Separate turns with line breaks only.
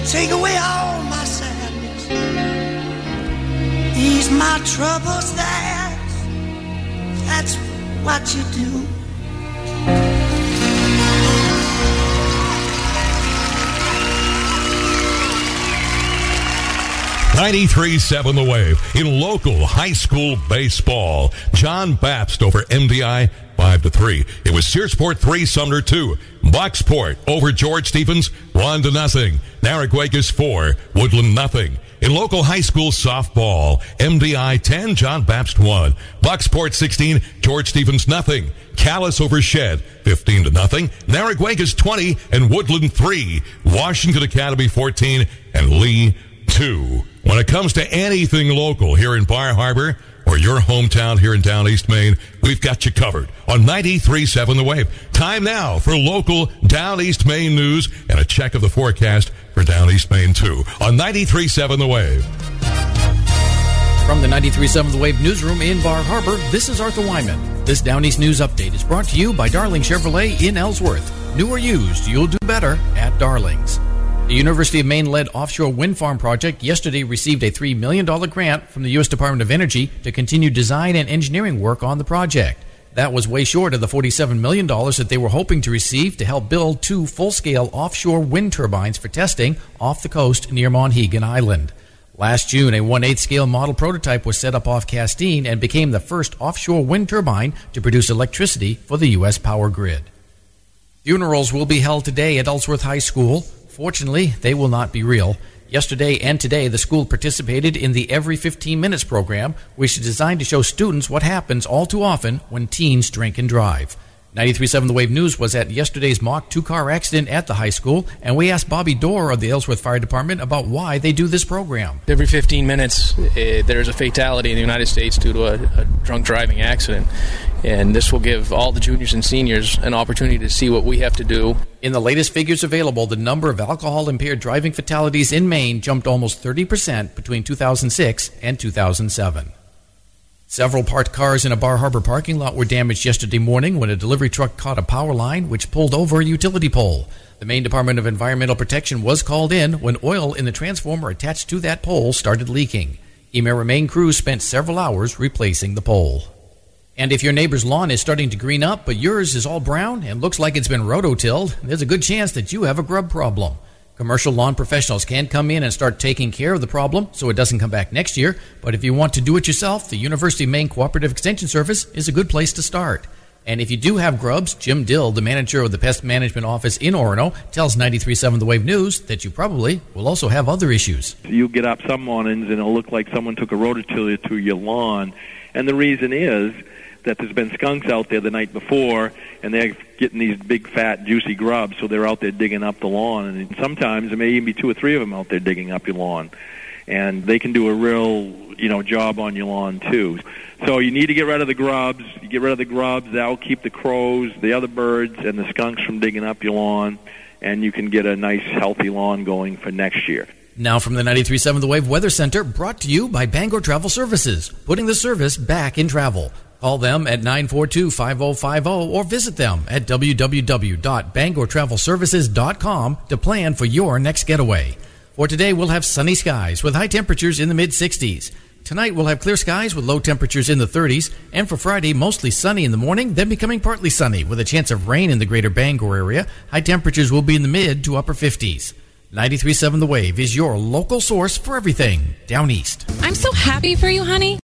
take away all my sadness, ease my troubles, that's what you do.
93.7 The Wave. In local high school baseball, John Bapst over MDI 5-3. It was Searsport 3, Sumner 2. Bucksport over George Stephens 1-0. Narragansett 4, Woodland nothing. In local high school softball, MDI 10, John Bapst 1. Bucksport 16, George Stephens nothing. Callis over Shed 15-0. Narragansett 20 and Woodland 3. Washington Academy 14 and Lee 2. When it comes to anything local here in Bar Harbor or your hometown here in Down East Maine, we've got you covered on 93.7 The Wave. Time now for local Down East Maine news and a check of the forecast for Down East Maine too on 93.7 The Wave.
From the 93.7 The Wave newsroom in Bar Harbor, this is Arthur Wyman. This Down East News Update is brought to you by Darling Chevrolet in Ellsworth. New or used, you'll do better at Darling's. The University of Maine-led offshore wind farm project yesterday received a $3 million grant from the U.S. Department of Energy to continue design and engineering work on the project. That was way short of the $47 million that they were hoping to receive to help build 2 full-scale offshore wind turbines for testing off the coast near Monhegan Island. Last June, a 1/8 scale model prototype was set up off Castine and became the first offshore wind turbine to produce electricity for the U.S. power grid. Funerals will be held today at Ellsworth High School. Fortunately, they will not be real. Yesterday and today, the school participated in the Every 15 Minutes program, which is designed to show students what happens all too often when teens drink and drive. 93.7 The Wave News was at yesterday's mock 2-car accident at the high school, and we asked Bobby Dorr of the Ellsworth Fire Department about why they do this program.
Every 15 minutes, there's a fatality in the United States due to a drunk driving accident, and this will give all the juniors and seniors an opportunity to see what we have to do.
In the latest figures available, the number of alcohol-impaired driving fatalities in Maine jumped almost 30% between 2006 and 2007. Several parked cars in a Bar Harbor parking lot were damaged yesterday morning when a delivery truck caught a power line which pulled over a utility pole. The Maine Department of Environmental Protection was called in when oil in the transformer attached to that pole started leaking. Emera Maine crews spent several hours replacing the pole. And if your neighbor's lawn is starting to green up, but yours is all brown and looks like it's been rototilled, there's a good chance that you have a grub problem. Commercial lawn professionals can come in and start taking care of the problem so it doesn't come back next year. But if you want to do it yourself, the University of Maine Cooperative Extension Service is a good place to start. And if you do have grubs, Jim Dill, the manager of the Pest Management Office in Orono, tells 93.7 The Wave News that you probably will also have other issues.
You get up some mornings and it'll look like someone took a rototiller to your lawn. And the reason is that there's been skunks out there the night before, and they're getting these big, fat, juicy grubs, so they're out there digging up the lawn. And sometimes there may even be 2 or 3 of them out there digging up your lawn. And they can do a real, job on your lawn, too. So you need to get rid of the grubs. You get rid of the grubs, that'll keep the crows, the other birds, and the skunks from digging up your lawn, and you can get a nice, healthy lawn going for next year.
Now from the 93.7 The Wave Weather Center, brought to you by Bangor Travel Services, putting the service back in travel. Call them at 942-5050 or visit them at www.bangortravelservices.com to plan for your next getaway. For today, we'll have sunny skies with high temperatures in the mid-60s. Tonight, we'll have clear skies with low temperatures in the 30s. And for Friday, mostly sunny in the morning, then becoming partly sunny with a chance of rain in the greater Bangor area. High temperatures will be in the mid to upper 50s. 93.7 The Wave is your local source for everything down east.
I'm so happy for you, honey.